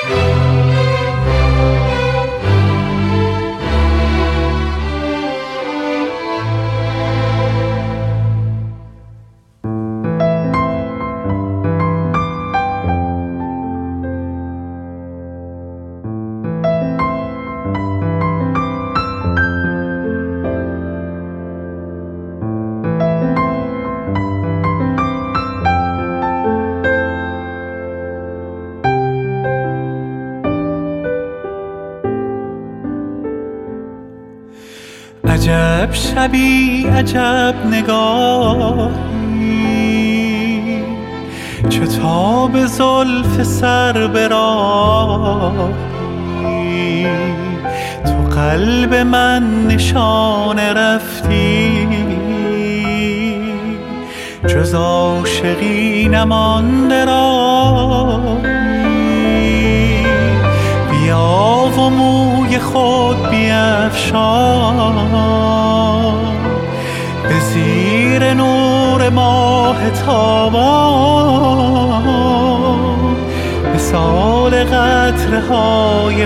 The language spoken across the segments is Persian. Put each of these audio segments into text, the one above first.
عجب شبی عجب نگاهی، چو تاب زلف سر به راهی، تو قلب من نشانه رفتی، جز عاشقی نمانده راهی. بیا و موی خود بیفشان، به زیر نور ماه تابان، مثال قطره های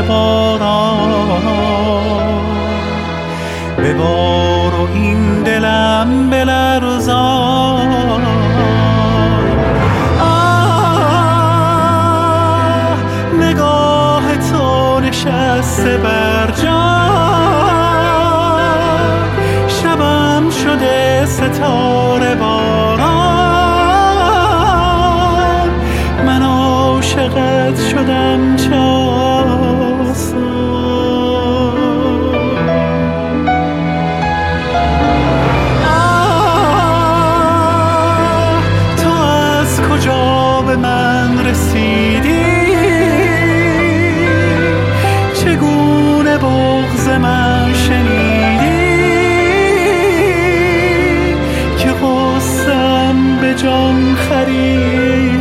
باران. ببار و این دلم بلرزان. نگاه تو نشسته بر جان، شبم شده ستاره باران. من عاشقت شدم چه آسان. تو از کجا به من رسیدی؟ چگونه بغض من شنیدی که غصه‌ام به جان خریدی؟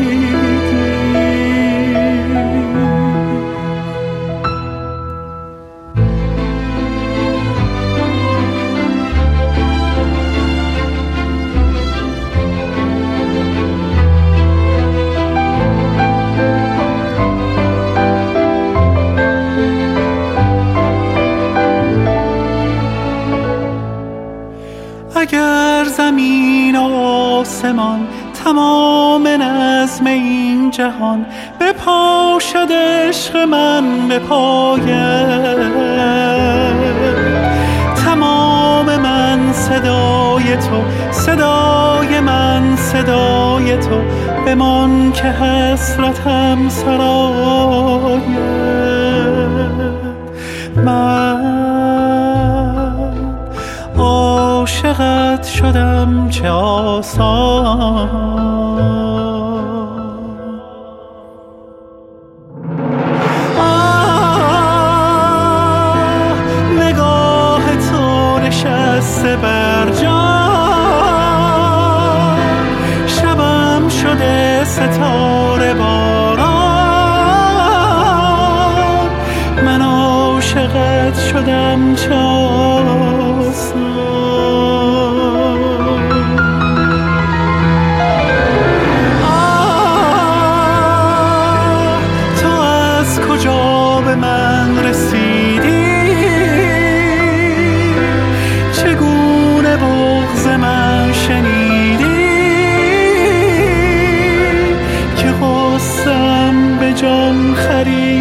اگر زمین و آسمان تمام نظم این جهان بپاشد عشق من به پایت، تمام من صدای تو، صدای من صدای تو، بمان که حسرتم سرایت. من عاشقت شدم چه آسان. نگاه تو نشسته بر جان، شبم شده ستاره باران. من عاشقت شدم چه آسان. جان خرید